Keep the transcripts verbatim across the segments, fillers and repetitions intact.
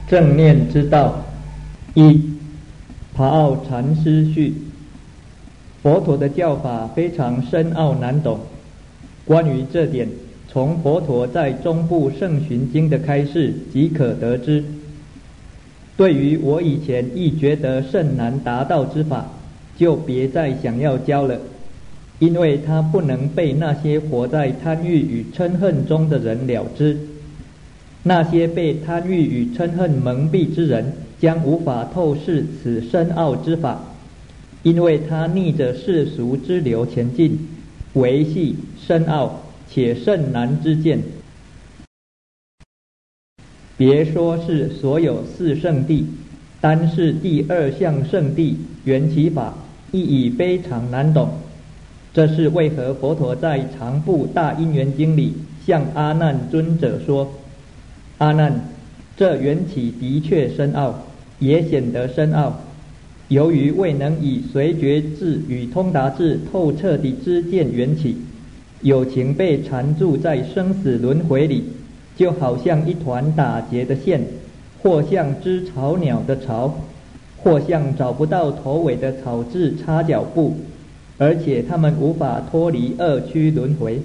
正念之道。一、帕奥禅师序。佛陀的教法非常深奥难懂，关于这点，从佛陀在中部圣寻经的开示即可得知。对于我以前亦觉得甚难达到之法，就别再想要教了，因为它不能被那些活在贪欲与嗔恨中的人了知。那些被贪欲与嗔恨蒙蔽之人，将无法透视此深奥之法，因为它逆着世俗之流前进，维系深奥且甚难之见。别说是所有四圣谛，单是第二项圣谛缘起法，亦已非常难懂。这是为何佛陀在长部大因缘经里向阿难尊者说：阿难，这缘起的确深奥，也显得深奥。由于未能以随觉智与通达智透彻地知见缘起，有情被缠住在生死轮回里，就好像一团打结的线，或像只草鸟的巢，或像找不到头尾的草字插脚布，而且他们无法脱离恶趣轮回。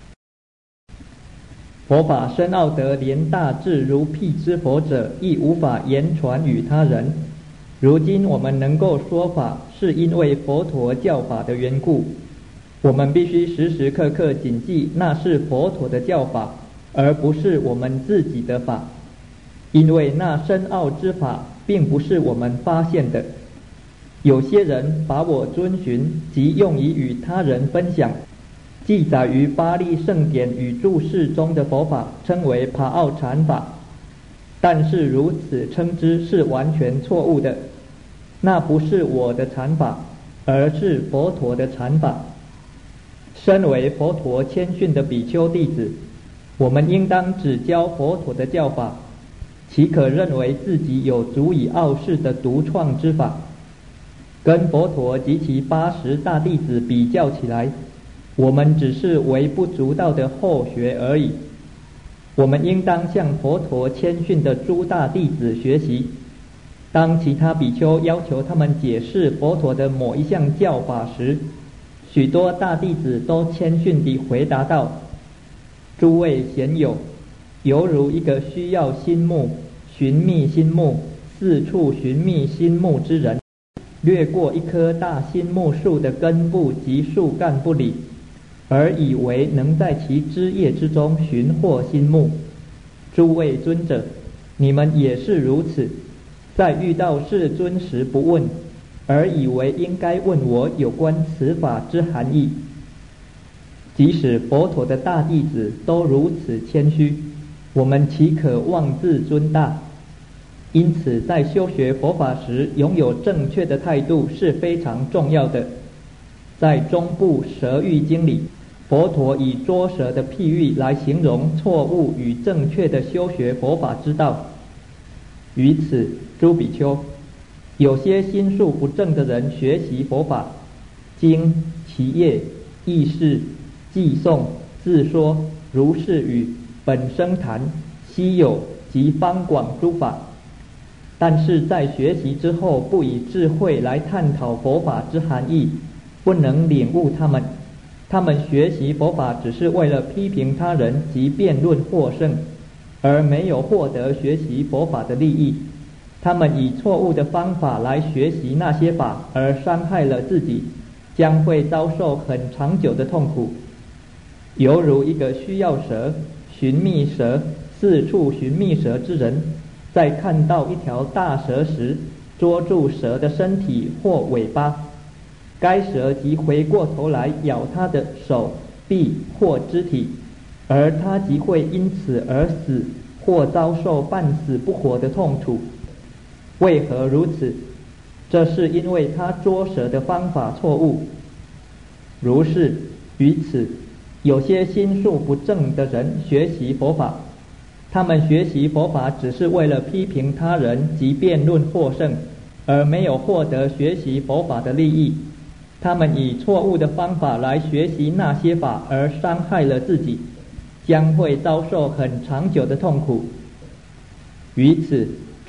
佛法深奥得连大智如辟支佛者亦无法言传与他人。如今我们能够说法，是因为佛陀教法的缘故。我们必须时时刻刻谨记，那是佛陀的教法，而不是我们自己的法。因为那深奥之法，并不是我们发现的。有些人把我遵循及用以与他人分享，记载于巴利圣典与注释中的佛法，称为帕奥禅法。但是如此称之是完全错误的。那不是我的禅法，而是佛陀的禅法。身为佛陀谦逊的比丘弟子，我们应当只教佛陀的教法，岂可认为自己有足以傲视的独创之法？跟佛陀及其八十大弟子比较起来，我们只是微不足道的后学而已。我们应当向佛陀谦逊的诸大弟子学习。当其他比丘要求他们解释佛陀的某一项教法时，许多大弟子都谦逊地回答道：诸位贤友，犹如一个需要心目、寻觅心目、四处寻觅心目之人，掠过一棵大心目树的根部及树干不理，而以为能在其枝叶之中寻获心目。诸位尊者，你们也是如此，在遇到世尊时不问，而以为应该问我有关此法之含义。即使佛陀的大弟子都如此谦虚，我们岂可妄自尊大？因此在修学佛法时，拥有正确的态度是非常重要的。在中部蛇喻经里，佛陀以捉蛇的譬喻来形容错误与正确的修学佛法之道。于此，诸比丘，有些心术不正的人学习佛法，经、其业、意识、偈颂、自说、如是语、本生谈、稀有及方广诸法，但是在学习之后，不以智慧来探讨佛法之含义，不能领悟它们。他们学习佛法只是为了批评他人及辩论获胜，而没有获得学习佛法的利益。他们以错误的方法来学习那些法，而伤害了自己，将会遭受很长久的痛苦。犹如一个需要蛇、寻觅蛇、四处寻觅蛇之人，在看到一条大蛇时，捉住蛇的身体或尾巴，该蛇即回过头来咬他的手、臂或肢体，而他即会因此而死，或遭受半死不活的痛楚。为何如此？这是因为他捉蛇的方法错误。如是，于此，有些心术不正的人学习佛法，他们学习佛法只是为了批评他人及辩论获胜，而没有获得学习佛法的利益。他们以错误的方法来学习那些法，而伤害了自己，将会遭受很长久的痛苦。于此，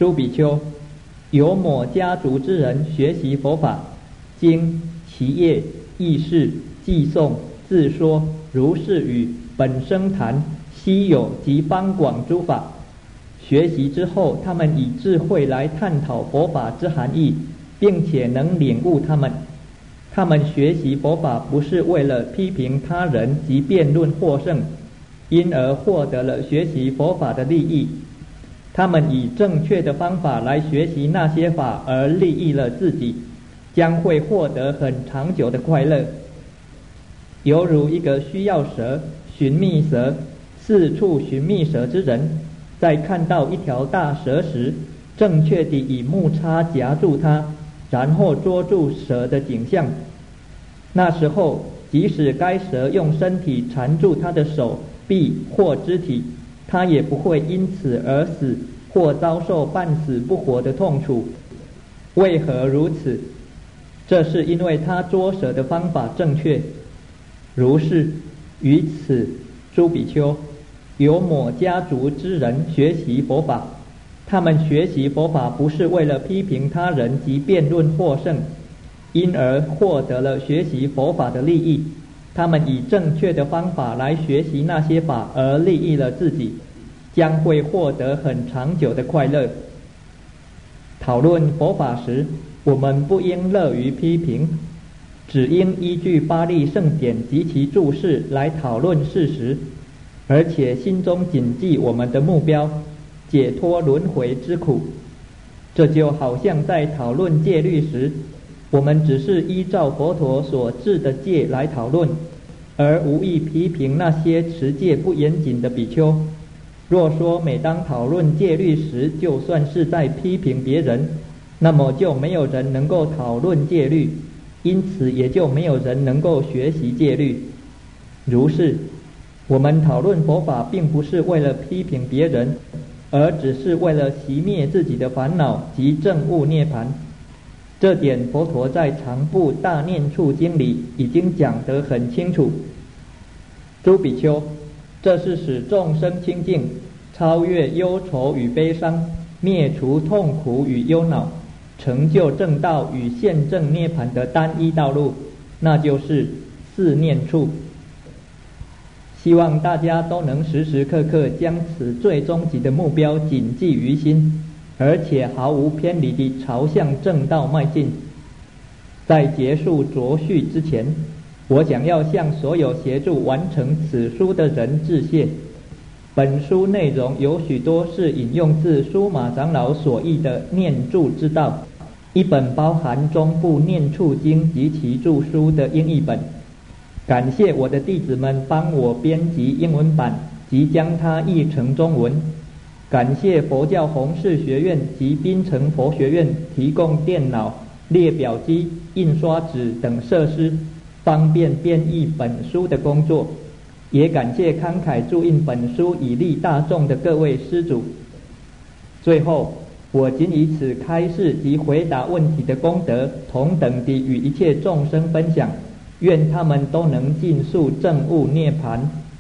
诸比丘，有某家族之人学习佛法，经、其业、义事、偈颂、自说、如是语、本生谈、稀有及方广诸法。学习之后，他们以智慧来探讨佛法之含义，并且能领悟他们。他们学习佛法不是为了批评他人及辩论获胜，因而获得了学习佛法的利益。他们以正确的方法来学习那些法，而利益了自己，将会获得很长久的快乐。犹如一个需要蛇、寻觅蛇、四处寻觅蛇之人，在看到一条大蛇时，正确地以木叉夹住它，然后捉住蛇的景象。那时候，即使该蛇用身体缠住他的手、臂或肢体，他也不会因此而死，或遭受半死不活的痛楚。为何如此？这是因为他捉蛇的方法正确。如是，于此，诸比丘，有某家族之人学习佛法，他们学习佛法不是为了批评他人及辩论获胜，因而获得了学习佛法的利益。他们以正确的方法来学习那些法，而利益了自己，将会获得很长久的快乐。讨论佛法时，我们不应乐于批评，只应依据巴利圣典及其注释来讨论事实，而且心中谨记我们的目标，解脱轮回之苦。这就好像在讨论戒律时，我们只是依照佛陀所制的戒来讨论，而无意批评那些持戒不严谨的比丘。若说每当讨论戒律时，就算是在批评别人，那么就没有人能够讨论戒律，因此也就没有人能够学习戒律。如是，我们讨论佛法并不是为了批评别人，而只是为了熄灭自己的烦恼及证悟涅槃。这点佛陀在长部大念处经里已经讲得很清楚。诸比丘，这是使众生清净，超越忧愁与悲伤，灭除痛苦与忧恼，成就正道与现证涅槃的单一道路，那就是四念处。希望大家都能时时刻刻将此最终极的目标谨记于心，而且毫无偏离地朝向正道迈进。在结束着序之前，我想要向所有协助完成此书的人致谢。本书内容有许多是引用自苏马长老所译的念住之道，一本包含中部念处经及其著书的英译本。感谢我的弟子们帮我编辑英文版及将它译成中文。感谢佛教弘誓学院及槟城佛学院提供电脑、列表机、印刷纸等设施，方便编译本书的工作。也感谢慷慨注印本书以利大众的各位施主。最后，我仅以此开示及回答问题的功德，同等地与一切众生分享，愿他们都能尽速证悟涅槃。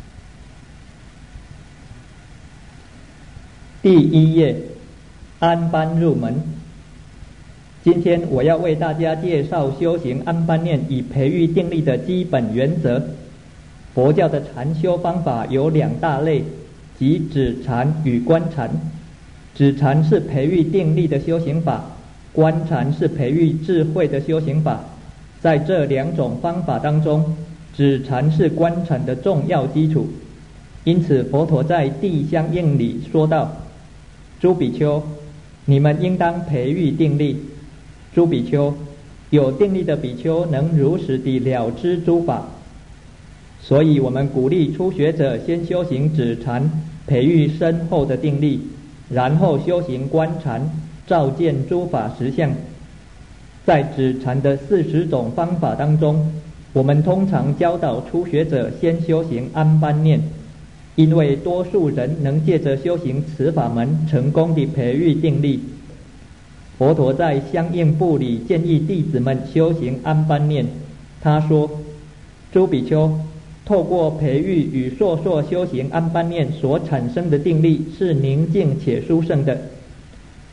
第一页，安般入门。今天我要为大家介绍修行安般念以培育定力的基本原则。佛教的禅修方法有两大类，即止禅与观禅。止禅是培育定力的修行法，观禅是培育智慧的修行法。在这两种方法当中，止禅是观禅的重要基础。因此佛陀在地相应里说道：诸比丘，你们应当培育定力。诸比丘，有定力的比丘能如实地了知诸法。所以我们鼓励初学者先修行止禅，培育深厚的定力，然后修行观禅，照见诸法实相。在止禅的四十种方法当中，我们通常教导初学者先修行安般念，因为多数人能借着修行此法门成功地培育定力。佛陀在相应部里建议弟子们修行安般念。他说：诸比丘，透过培育与烁烁修行安般念所产生的定力是宁静且殊胜的。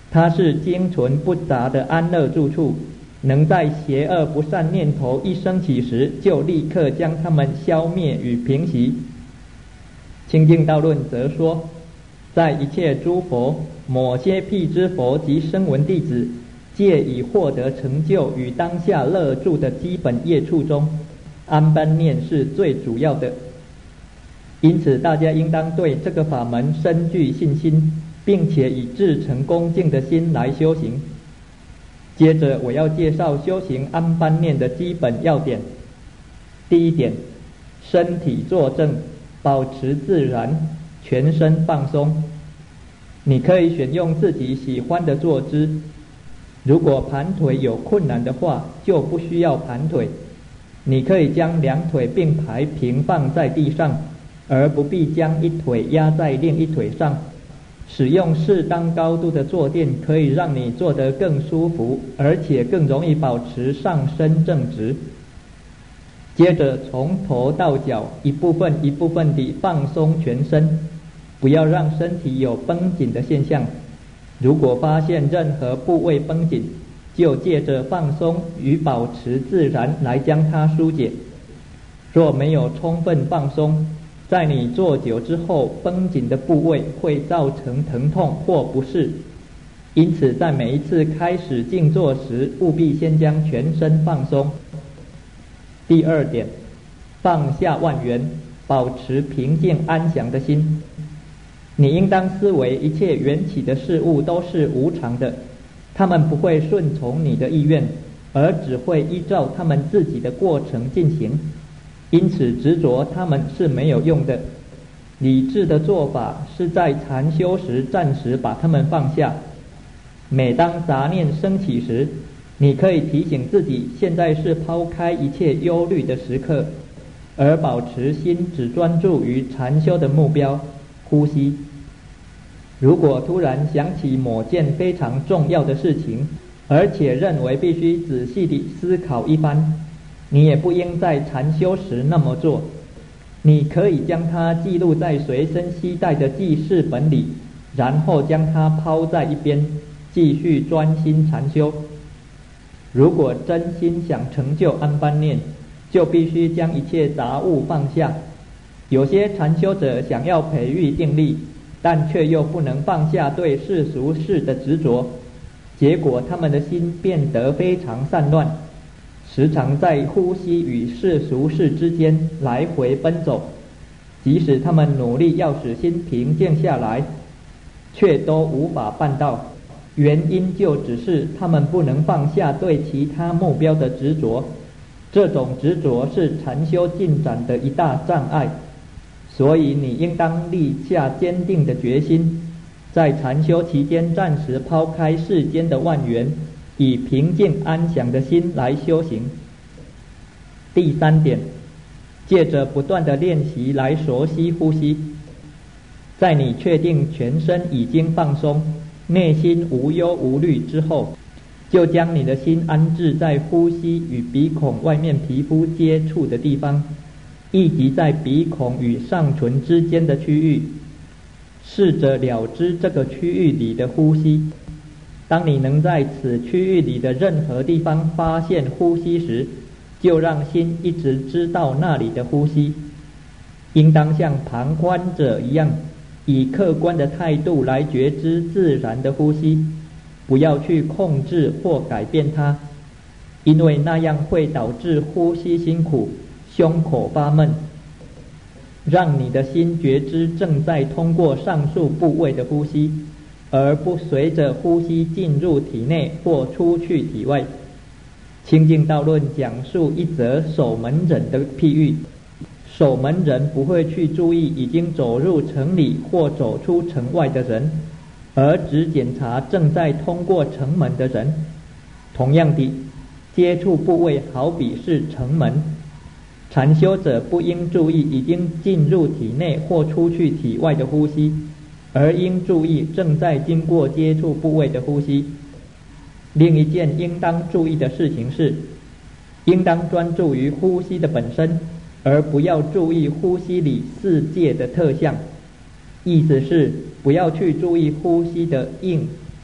它是精纯不杂的安乐住处，能在邪恶不善念头一升起时，就立刻将它们消灭与平息。清净道论则说，在一切诸佛、某些辟支佛及声闻弟子，借以获得成就与当下乐住的基本业处中，安般念是最主要的。因此大家应当对这个法门深具信心，并且以至诚恭敬的心来修行。接着我要介绍修行安般念的基本要点。第一点，身体坐正，保持自然，全身放松。你可以选用自己喜欢的坐姿，如果盘腿有困难的话，就不需要盘腿。你可以将两腿并排平放在地上，而不必将一腿压在另一腿上。使用适当高度的坐垫可以让你坐得更舒服，而且更容易保持上身正直。接着从头到脚一部分一部分地放松全身，不要让身体有绷紧的现象。如果发现任何部位绷紧，就借着放松与保持自然来将它疏解。若没有充分放松，在你坐久之后，绷紧的部位会造成疼痛或不适。因此在每一次开始静坐时，务必先将全身放松。第二点，放下万缘，保持平静安详的心。你应当思维一切缘起的事物都是无常的，它们不会顺从你的意愿，而只会依照它们自己的过程进行。因此执着它们是没有用的。理智的做法是在禅修时暂时把它们放下。每当杂念升起时，你可以提醒自己，现在是抛开一切忧虑的时刻，而保持心只专注于禅修的目标——呼吸。如果突然想起某件非常重要的事情，而且认为必须仔细地思考一番，你也不应在禅修时那么做。你可以将它记录在随身携带的记事本里，然后将它抛在一边，继续专心禅修。如果真心想成就安般念，就必须将一切杂物放下。有些禅修者想要培育定力，但却又不能放下对世俗事的执着，结果他们的心变得非常散乱，时常在呼吸与世俗事之间来回奔走。即使他们努力要使心平静下来，却都无法办到。原因就只是他们不能放下对其他目标的执着，这种执着是禅修进展的一大障碍。所以你应当立下坚定的决心，在禅修期间暂时抛开世间的万缘，以平静安详的心来修行。第三点，借着不断的练习来熟悉呼吸。在你确定全身已经放松，内心无忧无虑之后，就将你的心安置在呼吸与鼻孔外面皮肤接触的地方，以及在鼻孔与上唇之间的区域，试着了知这个区域里的呼吸。当你能在此区域里的任何地方发现呼吸时，就让心一直知道那里的呼吸。应当像旁观者一样，以客观的态度来觉知自然的呼吸，不要去控制或改变它，因为那样会导致呼吸辛苦，胸口发闷。让你的心觉知正在通过上述部位的呼吸，而不随着呼吸进入体内或出去体外。清净道论讲述一则守门人的譬喻。守门人不会去注意已经走入城里或走出城外的人，而只检查正在通过城门的人。同样的，接触部位好比是城门，禅修者不应注意已经进入体内或出去体外的呼吸，而应注意正在经过接触部位的呼吸。另一件应当注意的事情是，应当专注于呼吸的本身，而不要注意呼吸里世界的特相。意思是不要去注意呼吸的硬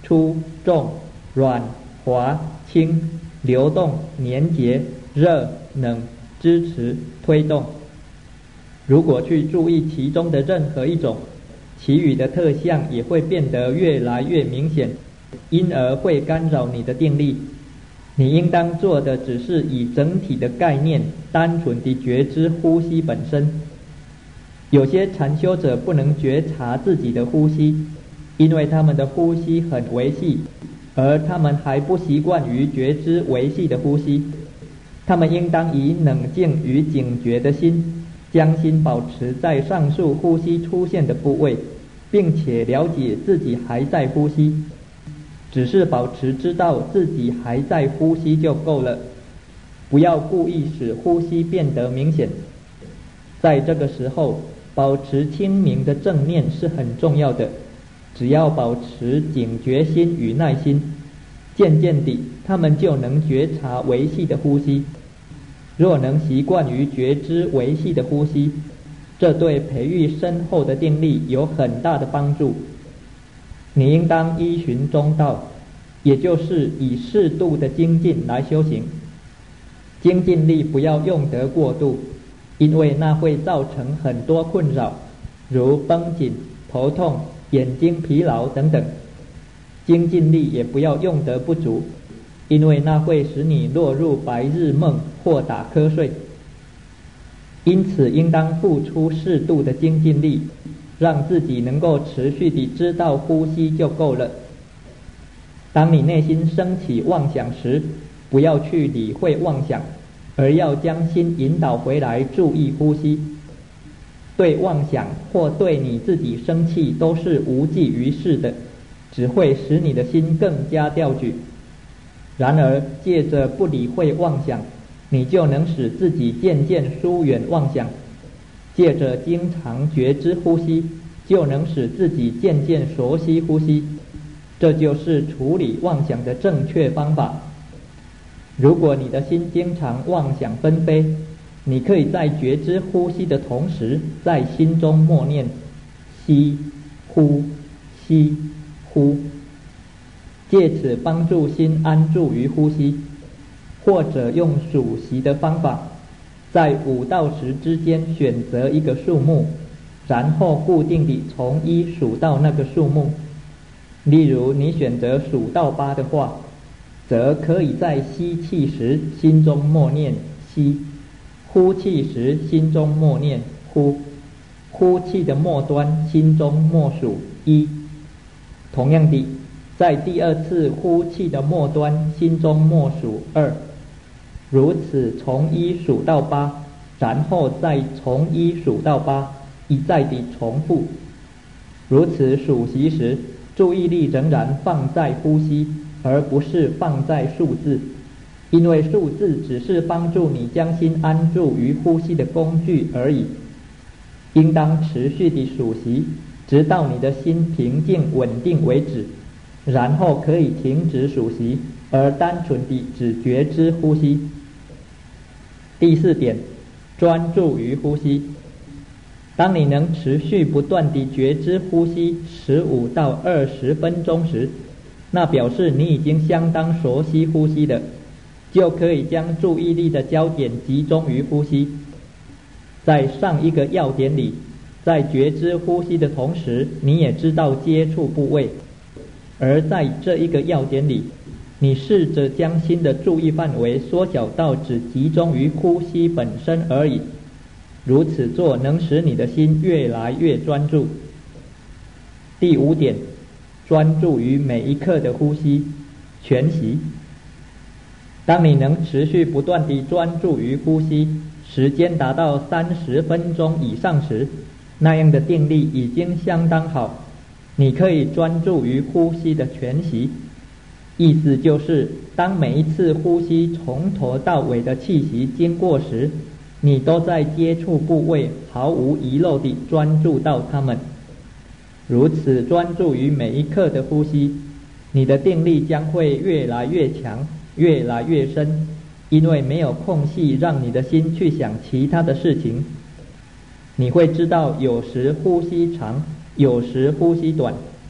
粗、重、软、滑、轻、流动、粘结、热、冷、支持、推动。如果去注意其中的任何一种，其余的特项也会变得越来越明显，因而会干扰你的定力。你应当做的只是以整体的概念单纯地觉知呼吸本身。有些禅修者不能觉察自己的呼吸，因为他们的呼吸很微细，而他们还不习惯于觉知微细的呼吸。他们应当以冷静与警觉的心，将心保持在上述呼吸出现的部位，并且了解自己还在呼吸，只是保持知道自己还在呼吸就够了，不要故意使呼吸变得明显。在这个时候，保持清明的正念是很重要的。只要保持警觉心与耐心，渐渐地他们就能觉察微细的呼吸。若能习惯于觉知微细的呼吸，这对培育深厚的定力有很大的帮助。你应当依循中道，也就是以适度的精进来修行。精进力不要用得过度，因为那会造成很多困扰，如绷紧、头痛、眼睛疲劳等等。精进力也不要用得不足，因为那会使你落入白日梦或打瞌睡。因此应当付出适度的精进力，让自己能够持续地知道呼吸就够了。当你内心升起妄想时，不要去理会妄想，而要将心引导回来注意呼吸。对妄想或对你自己生气都是无济于事的，只会使你的心更加掉举。然而借着不理会妄想，你就能使自己渐渐疏远妄想；借着经常觉知呼吸，就能使自己渐渐熟悉呼吸。这就是处理妄想的正确方法。如果你的心经常妄想纷飞，你可以在觉知呼吸的同时，在心中默念吸呼吸呼，借此帮助心安住于呼吸。或者用数息的方法，在五到十之间选择一个数目，然后固定地从一数到那个数目。例如你选择数到八的话，则可以在吸气时心中默念吸，呼气时心中默念呼，呼气的末端心中默数一。同样地，在第二次呼气的末端心中默数二。如此从一数到八，然后再从一数到八，一再地重复。如此数息时，注意力仍然放在呼吸，而不是放在数字，因为数字只是帮助你将心安住于呼吸的工具而已。应当持续地数息，直到你的心平静稳定为止，然后可以停止数息，而单纯地只觉知呼吸。第四点，专注于呼吸。当你能持续不断地觉知呼吸十五到二十分钟时，那表示你已经相当熟悉呼吸了，就可以将注意力的焦点集中于呼吸。在上一个要点里，在觉知呼吸的同时，你也知道接触部位；而在这一个要点里，你试着将心的注意范围缩小到只集中于呼吸本身而已。如此做能使你的心越来越专注。第五点，专注于每一刻的呼吸，全息。当你能持续不断地专注于呼吸，时间达到三十分钟以上时，那样的定力已经相当好，你可以专注于呼吸的全息。意思就是，当每一次呼吸从头到尾的气息经过时，你都在接触部位毫无遗漏地专注到它们。如此专注于每一刻的呼吸，你的定力将会越来越强，越来越深，因为没有空隙让你的心去想其他的事情。你会知道有时呼吸长，有时呼吸短，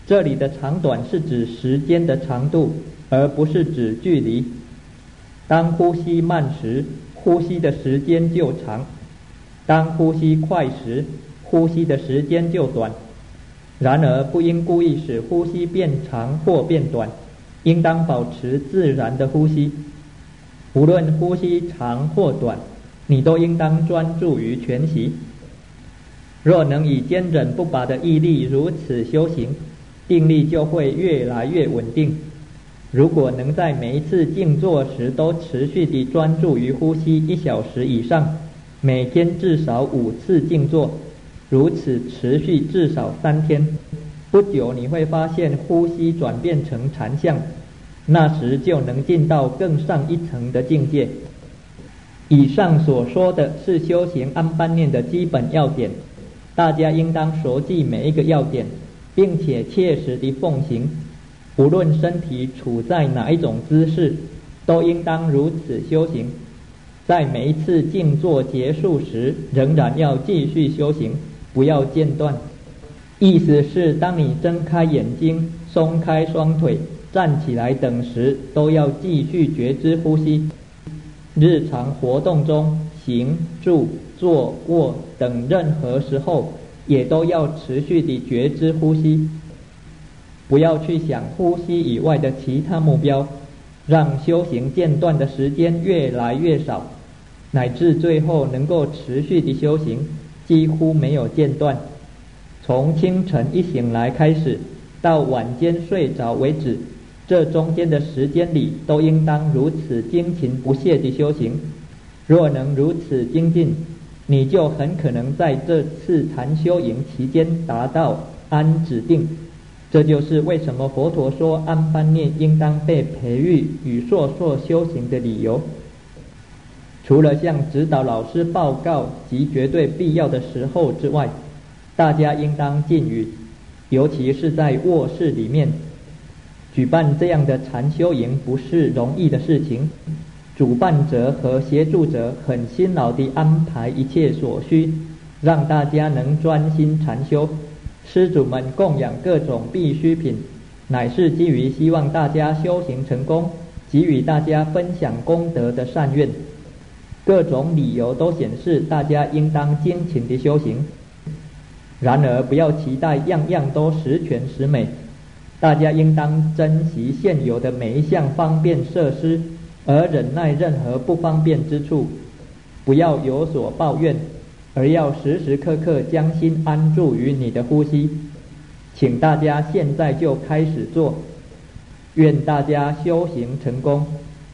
这里的长短是指时间的长度，而不是指距离。当呼吸慢时，呼吸的时间就长；当呼吸快时，呼吸的时间就短。然而不应故意使呼吸变长或变短，应当保持自然的呼吸。无论呼吸长或短，你都应当专注于全息。若能以坚忍不拔的毅力如此修行，定力就会越来越稳定。如果能在每一次静坐时都持续地专注于呼吸一小时以上，每天至少五次静坐，如此持续至少三天，不久你会发现呼吸转变成禅相，那时就能进到更上一层的境界。以上所说的是修行安般念的基本要点，大家应当熟记每一个要点，并且切实地奉行。无论身体处在哪一种姿势，都应当如此修行。在每一次静坐结束时，仍然要继续修行，不要间断。意思是，当你睁开眼睛、松开双腿、站起来等时，都要继续觉知呼吸。日常活动中，行、住、坐、卧等任何时候，也都要持续地觉知呼吸。不要去想呼吸以外的其他目标，让修行间断的时间越来越少，乃至最后能够持续地修行，几乎没有间断。从清晨一醒来开始，到晚间睡着为止，这中间的时间里，都应当如此精勤不懈地修行。若能如此精进，你就很可能在这次禅修营期间达到安止定。这就是为什么佛陀说安般念应当被培育与烁烁修行的理由。除了向指导老师报告及绝对必要的时候之外，大家应当禁语，尤其是在卧室里面。举办这样的禅修营不是容易的事情，主办者和协助者很辛劳地安排一切所需，让大家能专心禅修。施主们供养各种必需品，乃是基于希望大家修行成功，给予大家分享功德的善愿。各种理由都显示大家应当精勤地修行。然而不要期待样样都十全十美，大家应当珍惜现有的每一项方便设施，而忍耐任何不方便之处。不要有所抱怨，而要时时刻刻将心安住于你的呼吸。请大家现在就开始做，愿大家修行成功。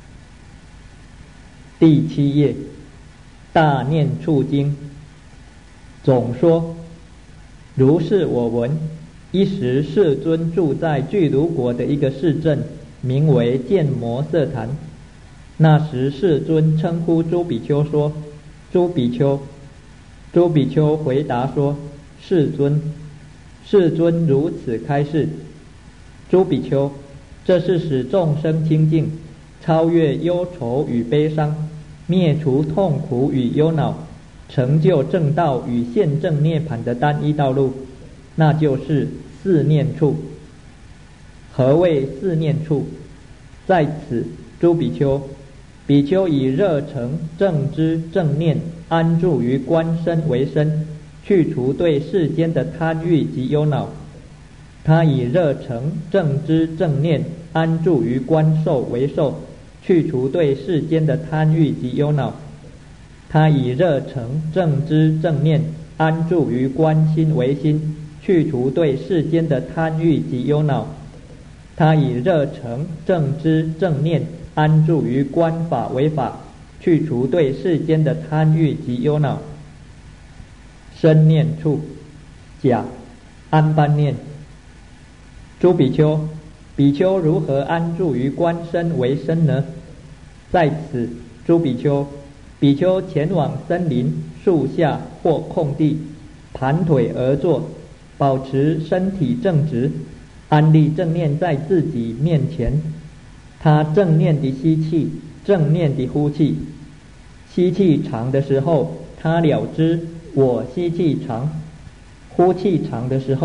第七页，大念处经总说，如是我闻，一时世尊住在巨卢国的一个市镇，名为犍摩瑟坛。那时世尊称呼诸比丘说，诸比丘。诸比丘回答说，世尊。世尊如此开示，诸比丘，这是使众生清净，超越忧愁与悲伤，灭除痛苦与忧恼，成就正道与现正涅槃的单一道路，那就是四念处。何谓四念处？在此，诸比丘，比丘以热诚正知正念安住于观身为身，去除对世间的贪欲及忧恼。他以热诚正知正念安住于观受为受，去除对世间的贪欲及忧恼。他以热诚正知正念安住于观心为心，去除对世间的贪欲及忧恼。他以热诚正知正念安住于观法为法，去除对世间的贪欲及忧恼。身念处，甲，安般念。诸比丘，比丘如何安住于观身为身呢？在此，诸比丘，比丘前往森林、树下或空地，盘腿而坐，保持身体正直，安立正念在自己面前。他正念地吸气，正念地呼气。吸气长的时候，他了知我吸气长；呼气长的时候，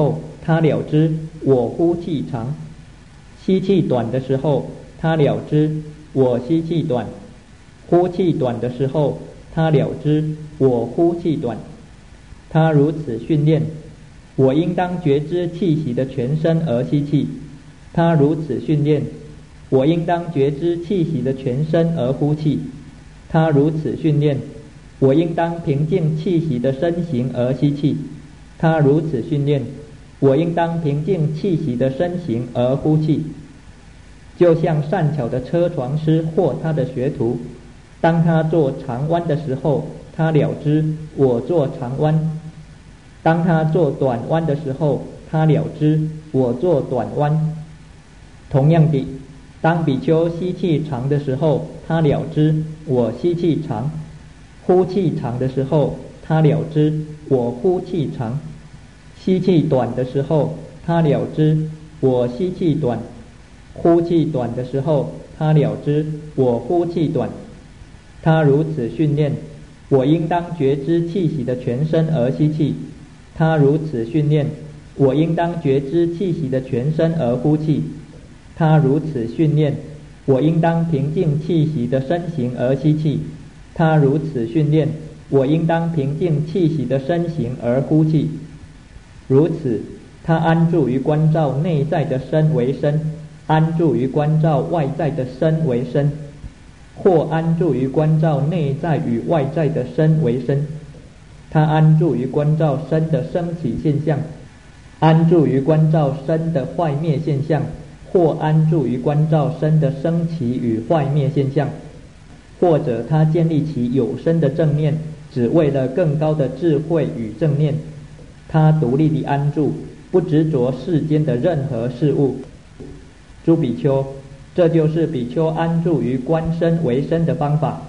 他了知我呼气长；吸气短的时候，他了知我吸气短；呼气短的时候，他了知我呼气短。他如此训练，我应当觉知气息的全身而吸气；他如此训练，我应当觉知气息的全身而呼气；他如此训练，我应当平静气息的身形而吸气；他如此训练，我应当平静气息的身形而呼气。就像善巧的车床师或他的学徒，当他做长弯的时候，他了知我做长弯；当他做短弯的时候，他了知我做短弯。同样的，当比丘吸气长的时候，他了知我吸气长；呼气长的时候，他了知我呼气长；吸气短的时候，他了知我吸气短；呼气短的时候，他了知我呼气短。他如此训练，我应当觉知气息的全身而吸气；他如此训练，我应当觉知气息的全身而呼气；他如此训练，我应当平静气息的身形而吸气；他如此训练，我应当平静气息的身形而呼气。如此，他安住于观照内在的身为身，安住于观照外在的身为身，或安住于观照内在与外在的身为身。他安住于观照身的升起现象，安住于观照身的坏灭现象，或安住于观照身的升起与坏灭现象。或者他建立起有生的正念，只为了更高的智慧与正念。他独立地安住，不执着世间的任何事物。诸比丘，这就是比丘安住于观身为身的方法。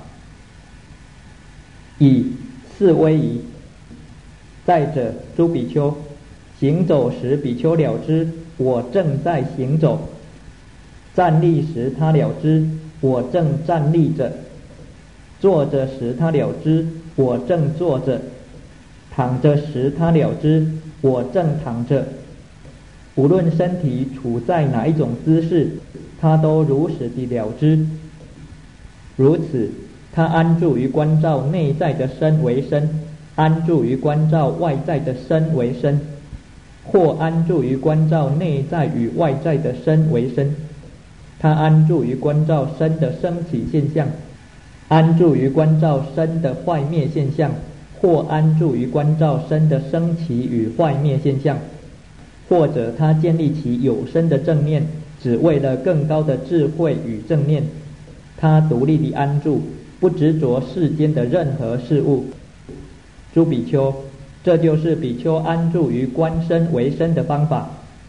以四威仪。再者，诸比丘，行走时比丘了知我正在行走；站立时他了知我正站立着；坐着时他了知我正坐着；躺着时他了知我正躺着。无论身体处在哪一种姿势，他都如实地了知。如此，他安住于观照内在的身为身，安住于观照外在的身为身，或安住于观照内在与外在的身为身。他安住于观照身的升起现象，安住于观照身的坏灭现象，或安住于观照身的升起与坏灭现象。或者他建立起有生的正念，只为了更高的智慧与正念。他独立地安住，不执着世间的任何事物。诸比丘，这就是比丘安住于观身为身的方法。